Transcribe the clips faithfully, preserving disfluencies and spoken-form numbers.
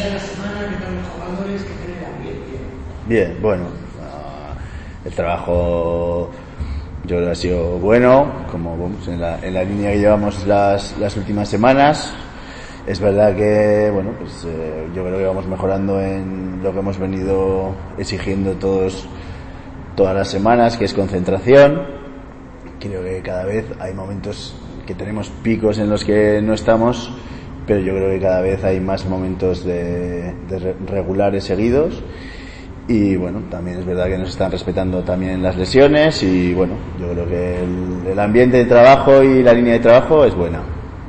tal la semana? ¿Qué tal los jugadores? ¿Qué tal el ambiente? Bien, bueno, uh, el trabajo yo creo que ha sido bueno, como vamos, en la, en la línea que llevamos las, las últimas semanas. Es verdad que, bueno, pues eh, yo creo que vamos mejorando en lo que hemos venido exigiendo todos, todas las semanas, que es concentración. Creo que cada vez hay momentos que tenemos picos en los que no estamos, pero yo creo que cada vez hay más momentos de, de regulares seguidos. Y bueno, también es verdad que nos están respetando también las lesiones y bueno, yo creo que el, el ambiente de trabajo y la línea de trabajo es buena.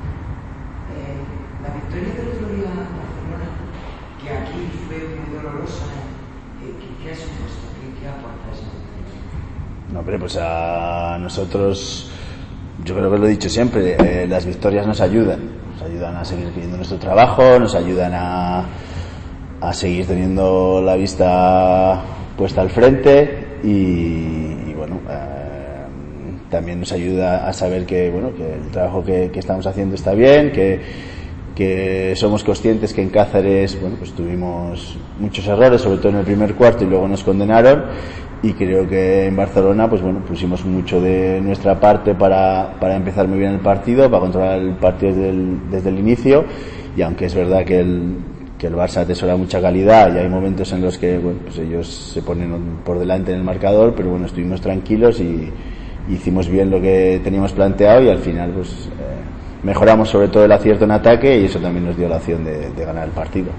No, pero pues a nosotros, yo creo que lo he dicho siempre, eh, las victorias nos ayudan, nos ayudan a seguir creyendo nuestro trabajo, nos ayudan a, a seguir teniendo la vista puesta al frente y, y bueno, eh, también nos ayuda a saber que, bueno, que el trabajo que, que estamos haciendo está bien, que, que somos conscientes que en Cáceres, bueno, pues tuvimos muchos errores, sobre todo en el primer cuarto y luego nos condenaron. Y creo que en Barcelona, pues bueno, pusimos mucho de nuestra parte para, para empezar muy bien el partido, para controlar el partido desde el, desde el inicio. Y aunque es verdad que el, que el Barça atesora mucha calidad y hay momentos en los que, bueno, pues ellos se ponen por delante en el marcador, pero bueno, estuvimos tranquilos y, y hicimos bien lo que teníamos planteado y al final, pues, eh, mejoramos sobre todo el acierto en ataque y eso también nos dio la opción de, de ganar el partido.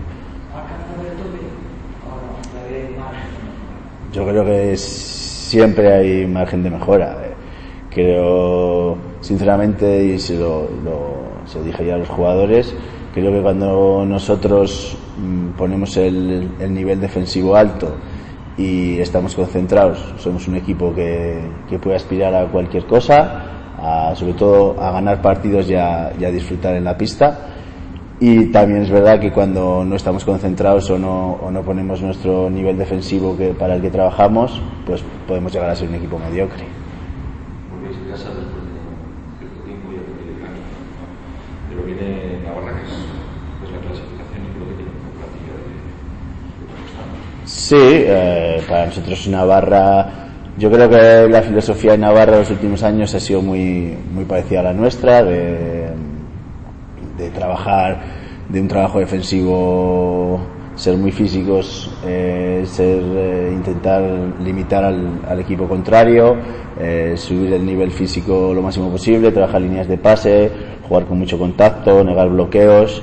Yo creo que siempre hay margen de mejora. Creo, sinceramente, y se lo, lo se lo dije ya a los jugadores, creo que cuando nosotros ponemos el, el nivel defensivo alto y estamos concentrados, somos un equipo que, que puede aspirar a cualquier cosa, a, sobre todo a ganar partidos y a, y a disfrutar en la pista. Y también es verdad que cuando no estamos concentrados o no, o no ponemos nuestro nivel defensivo que, para el que trabajamos, pues podemos llegar a ser un equipo mediocre. Volvéis a casa después de cierto tiempo y de descanso, ¿no? Pero viene Navarra, que es pues, la clasificación y creo que tiene una plantilla de, de constante. Sí, eh, para nosotros Navarra, yo creo que la filosofía de Navarra en los últimos años ha sido muy, muy parecida a la nuestra, de de trabajar, de un trabajo defensivo, ser muy físicos, eh, ser, eh, intentar limitar al, al equipo contrario, eh, subir el nivel físico lo máximo posible, trabajar líneas de pase, jugar con mucho contacto, negar bloqueos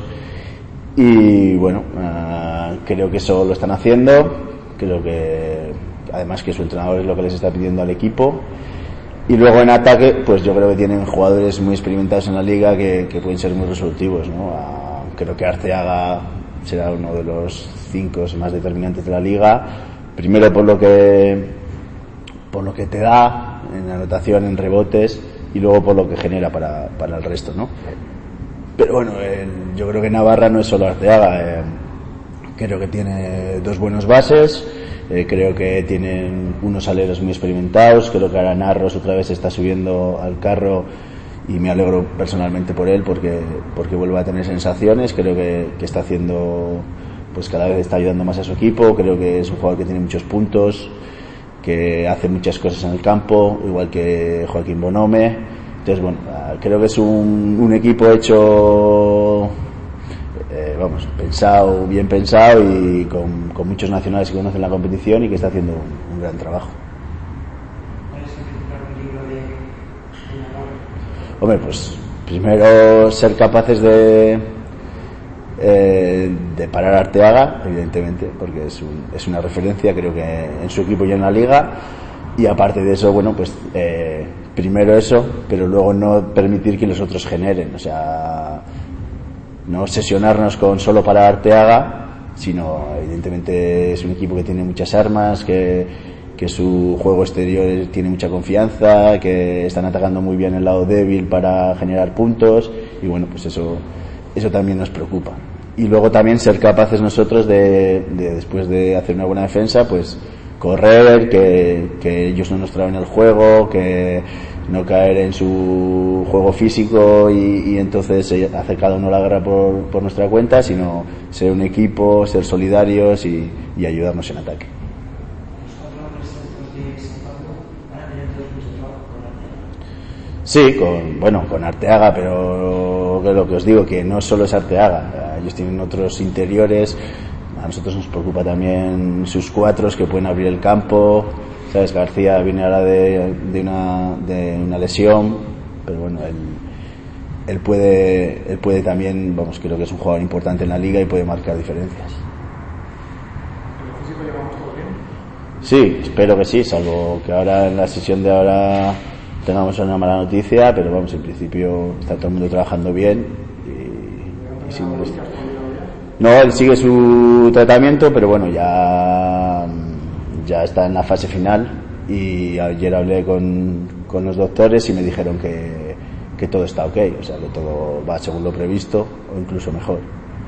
y bueno, eh, creo que eso lo están haciendo, creo que además que su entrenador es lo que les está pidiendo al equipo. Y luego en ataque, pues yo creo que tienen jugadores muy experimentados en la liga que, que pueden ser muy resolutivos, ¿no? A, creo que Arteaga será uno de los cinco más determinantes de la liga. Primero por lo que, por lo que te da en anotación, en rebotes, y luego por lo que genera para, para el resto, ¿no? Pero bueno, eh, yo creo que Navarra no es solo Arteaga, eh, creo que tiene dos buenos bases. Eh, creo que tienen unos aleros muy experimentados, creo que Aranarros otra vez está subiendo al carro y me alegro personalmente por él porque, porque vuelve a tener sensaciones, creo que, que está haciendo, pues cada vez está ayudando más a su equipo, creo que es un jugador que tiene muchos puntos, que hace muchas cosas en el campo, igual que Joaquín Bonome, entonces bueno, creo que es un, un equipo hecho, Eh, vamos, pensado, bien pensado y con, con muchos nacionales que conocen la competición y que está haciendo un, un gran trabajo. ¿Cuál es el principal peligro de, de Navarra? Hombre, pues primero ser capaces de eh, de parar a Arteaga, evidentemente, porque es, un, es una referencia, creo que en su equipo y en la liga, y aparte de eso, bueno, pues eh, primero eso, pero luego no permitir que los otros generen, o sea, no obsesionarnos con solo parar Arteaga, sino evidentemente es un equipo que tiene muchas armas, que, que su juego exterior tiene mucha confianza, que están atacando muy bien el lado débil para generar puntos y bueno, pues eso eso también nos preocupa. Y luego también ser capaces nosotros de, de después de hacer una buena defensa, pues correr, que, que ellos no nos traben el juego, que no caer en su juego físico y, y entonces hacer cada uno la guerra por, por nuestra cuenta, sino ser un equipo, ser solidarios y, y ayudarnos en ataque. Sí, con, bueno, con Arteaga, pero lo que os digo, que no solo es Arteaga, ellos tienen otros interiores, a nosotros nos preocupa también sus cuatros que pueden abrir el campo, sabes, García viene ahora de, de, una, de una lesión, pero bueno, él, él puede, él puede también, vamos, creo que es un jugador importante en la liga y puede marcar diferencias. ¿El físico llevamos todo bien? Sí, espero que sí, salvo que ahora en la sesión de ahora tengamos una mala noticia, pero vamos, en principio está todo el mundo trabajando bien y, y sin molestia. No, él sigue su tratamiento, pero bueno, ya, ya está en la fase final y ayer hablé con, con los doctores y me dijeron que, que todo está ok, o sea, que todo va según lo previsto o incluso mejor.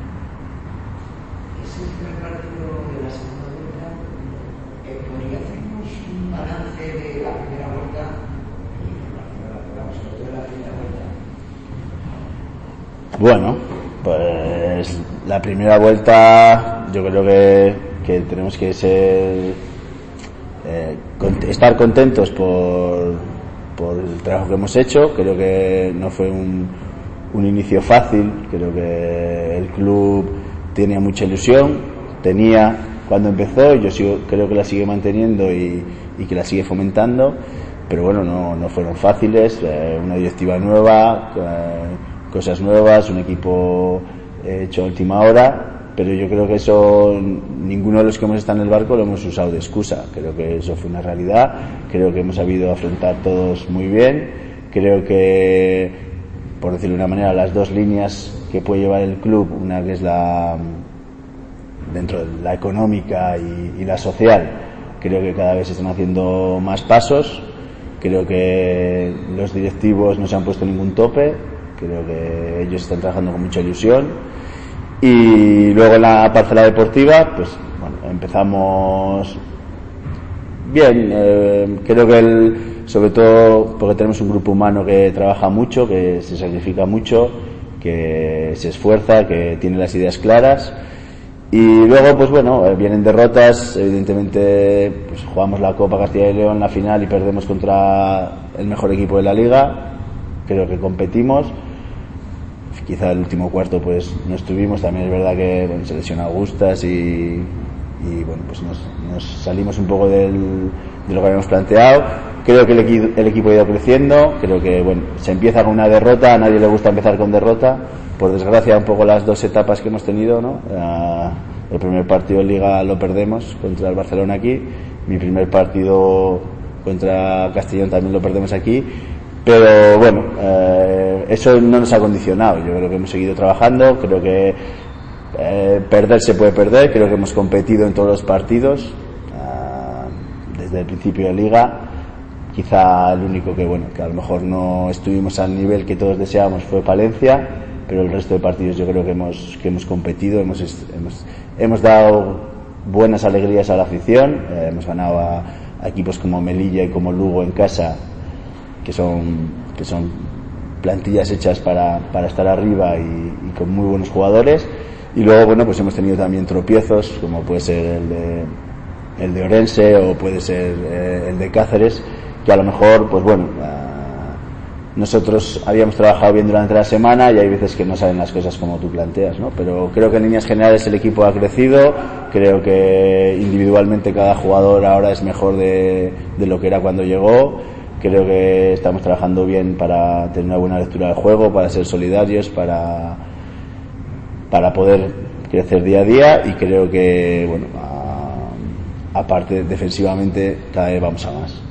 Bueno, pues la primera vuelta yo creo que, que tenemos que ser eh, cont- estar contentos por, por el trabajo que hemos hecho. Creo que no fue un, un inicio fácil, creo que el club tenía mucha ilusión, tenía cuando empezó, yo sigo, creo que la sigue manteniendo y, y que la sigue fomentando, pero bueno, no, no fueron fáciles, eh, una directiva nueva, eh, cosas nuevas, un equipo hecho a última hora, pero yo creo que eso ninguno de los que hemos estado en el barco lo hemos usado de excusa. Creo que eso fue una realidad, creo que hemos sabido afrontar todos muy bien, creo que, por decirlo de una manera, las dos líneas que puede llevar el club, una que es la dentro de la económica y, y la social, creo que cada vez se están haciendo más pasos, creo que los directivos no se han puesto ningún tope, creo que ellos están trabajando con mucha ilusión y luego en la parcela deportiva pues bueno, empezamos bien, eh, creo que el, sobre todo porque tenemos un grupo humano que trabaja mucho, que se sacrifica mucho, que se esfuerza, que tiene las ideas claras y luego pues bueno, eh, vienen derrotas, evidentemente pues jugamos la Copa Castilla y León en la final y perdemos contra el mejor equipo de la liga, creo que competimos. Quizá el último cuarto pues no estuvimos, también es verdad que bueno, se lesionó Augustas y, y bueno, pues nos, nos salimos un poco del, de lo que habíamos planteado. Creo que el, equi- el equipo ha ido creciendo, creo que bueno, se empieza con una derrota, a nadie le gusta empezar con derrota, por desgracia un poco las dos etapas que hemos tenido, ¿no? Uh, el primer partido en Liga lo perdemos contra el Barcelona aquí, mi primer partido contra Castellón también lo perdemos aquí. Pero bueno, eh, eso no nos ha condicionado. Yo creo que hemos seguido trabajando, creo que eh, perder se puede perder, creo que hemos competido en todos los partidos uh, desde el principio de liga. Quizá el único que bueno, que a lo mejor no estuvimos al nivel que todos deseábamos fue Palencia, pero el resto de partidos yo creo que hemos que hemos competido, hemos hemos, hemos dado buenas alegrías a la afición, eh, hemos ganado a, a equipos como Melilla y como Lugo en casa, que son que son plantillas hechas para, para estar arriba y, y con muy buenos jugadores, y luego bueno pues hemos tenido también tropiezos como puede ser el de el de Orense o puede ser eh, el de Cáceres, que a lo mejor pues bueno uh, nosotros habíamos trabajado bien durante la semana y hay veces que no salen las cosas como tú planteas, ¿no? Pero creo que en líneas generales el equipo ha crecido, creo que individualmente cada jugador ahora es mejor de, de lo que era cuando llegó. Creo que estamos trabajando bien para tener una buena lectura del juego, para ser solidarios, para, para poder crecer día a día, y creo que, bueno, a, aparte defensivamente cada vez vamos a más.